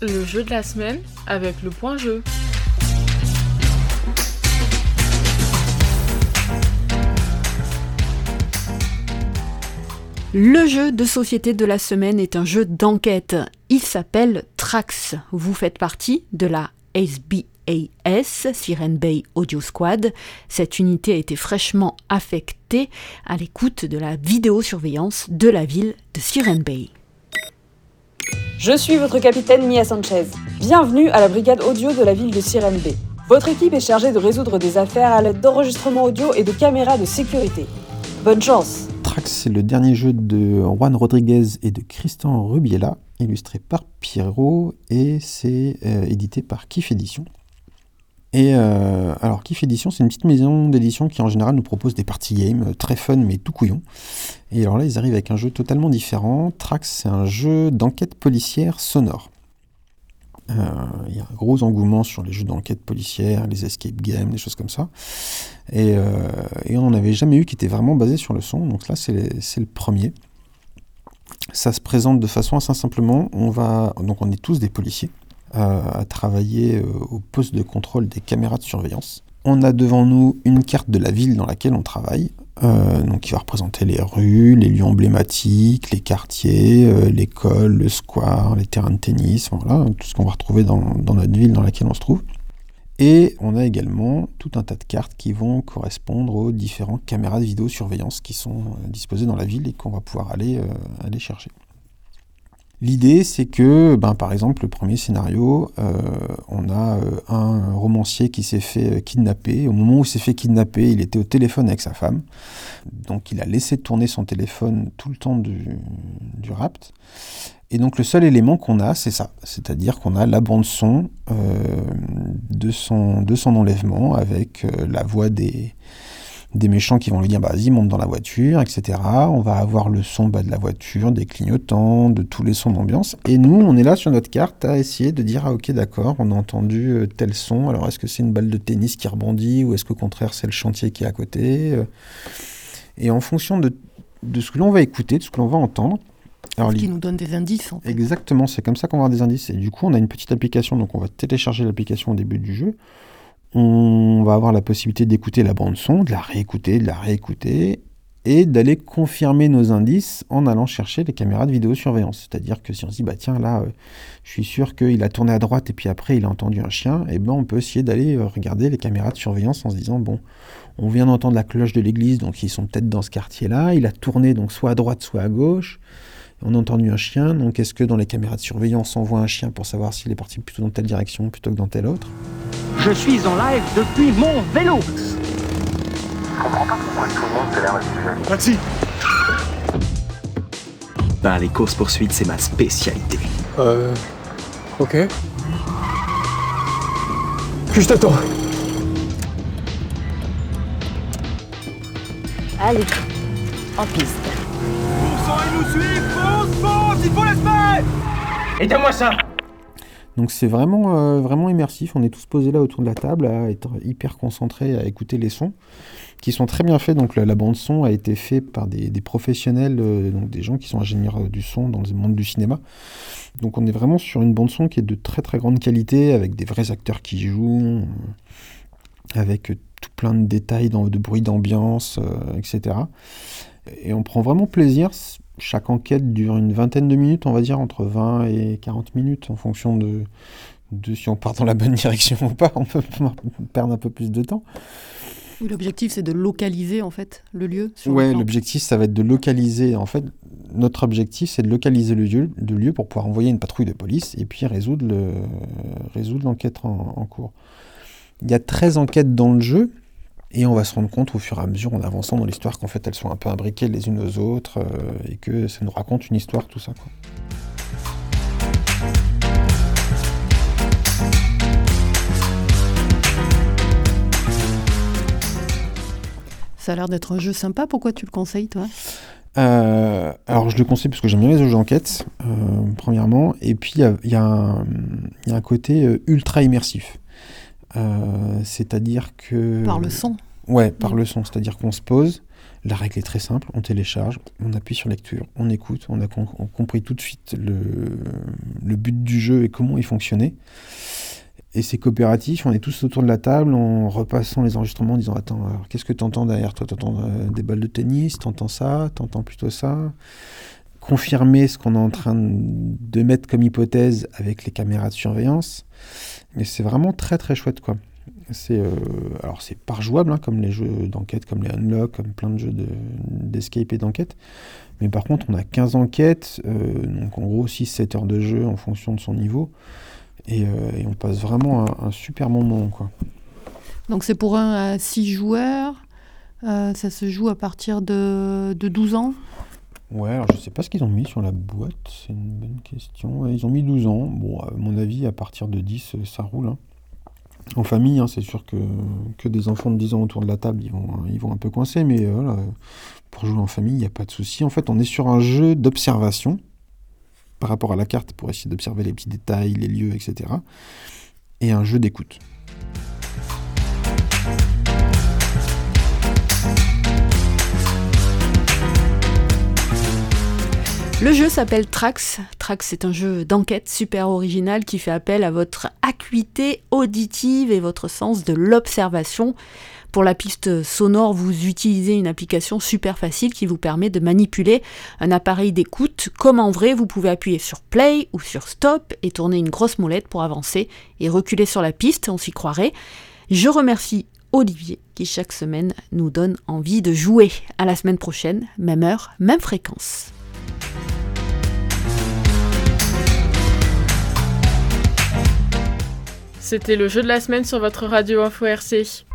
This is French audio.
Le jeu de la semaine avec le point jeu. Le jeu de société de la semaine est un jeu d'enquête. Il s'appelle Trax. Vous faites partie de la SBS, Siren Bay Audio Squad. Cette unité a été fraîchement affectée à l'écoute de la vidéosurveillance de la ville de Siren Bay. Je suis votre capitaine Mia Sanchez. Bienvenue à la brigade audio de la ville de Siren Bay. Votre équipe est chargée de résoudre des affaires à l'aide d'enregistrements audio et de caméras de sécurité. Bonne chance! Trax, c'est le dernier jeu de Juan Rodriguez et de Christian Rubiela, illustré par Pierrot, et c'est édité par Kif Édition. Et alors Kif Édition, c'est une petite maison d'édition qui en général nous propose des party games très fun mais tout couillon. Et alors là, ils arrivent avec un jeu totalement différent. Trax, c'est un jeu d'enquête policière sonore. Il y a un gros engouement sur les jeux d'enquête policière, les escape games, des choses comme ça. Et on n'en avait jamais eu qui était vraiment basé sur le son. Donc là, c'est le premier. Ça se présente de façon assez simplement. Donc on est tous des policiers à travailler au poste de contrôle des caméras de surveillance. On a devant nous une carte de la ville dans laquelle on travaille. Donc qui va représenter les rues, les lieux emblématiques, les quartiers, l'école, le square, les terrains de tennis, voilà, tout ce qu'on va retrouver dans notre ville dans laquelle on se trouve. Et on a également tout un tas de cartes qui vont correspondre aux différentes caméras de vidéosurveillance qui sont disposées dans la ville et qu'on va pouvoir aller chercher. L'idée, c'est que, par exemple, le premier scénario, on a un romancier qui s'est fait kidnapper. Au moment où il s'est fait kidnapper, il était au téléphone avec sa femme. Donc, il a laissé tourner son téléphone tout le temps du rapt. Et donc, le seul élément qu'on a, c'est ça. C'est-à-dire qu'on a la bande-son de son enlèvement avec la voix des méchants qui vont lui dire vas-y, monte dans la voiture, etc. On va avoir le son de la voiture, des clignotants, de tous les sons d'ambiance. Et nous, on est là sur notre carte à essayer de dire ok, d'accord, on a entendu tel son. Alors, est-ce que c'est une balle de tennis qui rebondit ou est-ce qu'au contraire, c'est le chantier qui est à côté Et en fonction de ce que l'on va écouter, de ce que l'on va entendre. Alors, qui nous donne des indices, en fait. Exactement, c'est comme ça qu'on va avoir des indices. Et du coup, on a une petite application, donc on va télécharger l'application au début du jeu. On va avoir la possibilité d'écouter la bande-son, de la réécouter, et d'aller confirmer nos indices en allant chercher les caméras de vidéosurveillance. C'est-à-dire que si on se dit, tiens, là, je suis sûr qu'il a tourné à droite et puis après, il a entendu un chien, et on peut essayer d'aller regarder les caméras de surveillance en se disant, on vient d'entendre la cloche de l'église, donc ils sont peut-être dans ce quartier-là, il a tourné donc soit à droite, soit à gauche, on a entendu un chien, donc est-ce que dans les caméras de surveillance, on voit un chien pour savoir s'il est parti plutôt dans telle direction plutôt que dans telle autre? Je suis en live depuis mon vélo. Je comprends pas pourquoi tout le monde se l'air là-dessus. Taxi. Les courses-poursuites, c'est ma spécialité. Ok. Puis je t'attends. Allez, en piste. Bon sang, il nous suit. Fonce, il faut l'espérer. Aidez-moi ça. Donc c'est vraiment immersif, on est tous posés là autour de la table à être hyper concentrés à écouter les sons qui sont très bien faits. Donc la bande son a été faite par des professionnels, donc des gens qui sont ingénieurs du son dans le monde du cinéma. Donc on est vraiment sur une bande son qui est de très très grande qualité avec des vrais acteurs qui jouent, avec tout plein de détails, de bruit d'ambiance, etc. Et on prend vraiment plaisir. Chaque enquête dure une vingtaine de minutes, on va dire, entre 20 et 40 minutes, en fonction de si on part dans la bonne direction ou pas. On peut perdre un peu plus de temps. Oui, l'objectif, c'est de localiser, en fait, le lieu. Ouais, l'objectif, ça va être de localiser. En fait, notre objectif, c'est de localiser le lieu pour pouvoir envoyer une patrouille de police et puis résoudre l'enquête en cours. Il y a 13 enquêtes dans le jeu. Et on va se rendre compte au fur et à mesure, en avançant dans l'histoire, qu'en fait, elles sont un peu imbriquées les unes aux autres et que ça nous raconte une histoire, tout ça, quoi. Ça a l'air d'être un jeu sympa. Pourquoi tu le conseilles, toi ? Alors, je le conseille parce que j'aime bien les jeux d'enquête, premièrement. Et puis, il y a un côté ultra immersif. C'est-à-dire que... Par le son. Ouais, par le son. C'est-à-dire qu'on se pose, La règle est très simple, on télécharge, on appuie sur lecture, on écoute, on a compris tout de suite le but du jeu et comment il fonctionnait. Et c'est coopératif, on est tous autour de la table en repassant les enregistrements en disant « Attends, alors, qu'est-ce que t'entends derrière toi ? T'entends des balles de tennis, t'entends ça, t'entends plutôt ça ?» Confirmer ce qu'on est en train de mettre comme hypothèse avec les caméras de surveillance. Mais c'est vraiment très très chouette, quoi. Alors c'est pas rejouable, hein, comme les jeux d'enquête, comme les Unlock, comme plein de jeux d'escape et d'enquête. Mais par contre, on a 15 enquêtes, donc en gros 6-7 heures de jeu en fonction de son niveau. Et on passe vraiment un super moment, quoi. Donc c'est pour 1 à 6 joueurs, ça se joue à partir de 12 ans. Ouais, alors je sais pas ce qu'ils ont mis sur la boîte, c'est une bonne question. Ouais, ils ont mis 12 ans, bon, à mon avis, à partir de 10, ça roule, hein. En famille, hein, c'est sûr que des enfants de 10 ans autour de la table, ils vont un peu coincer, mais voilà, pour jouer en famille, il n'y a pas de souci. En fait, on est sur un jeu d'observation, par rapport à la carte, pour essayer d'observer les petits détails, les lieux, etc. Et un jeu d'écoute. Le jeu s'appelle Trax. Trax, c'est un jeu d'enquête super original qui fait appel à votre acuité auditive et votre sens de l'observation. Pour la piste sonore, vous utilisez une application super facile qui vous permet de manipuler un appareil d'écoute. Comme en vrai, vous pouvez appuyer sur play ou sur stop et tourner une grosse molette pour avancer et reculer sur la piste, on s'y croirait. Je remercie Olivier qui chaque semaine nous donne envie de jouer. À la semaine prochaine, même heure, même fréquence. C'était le jeu de la semaine sur votre radio Info RC.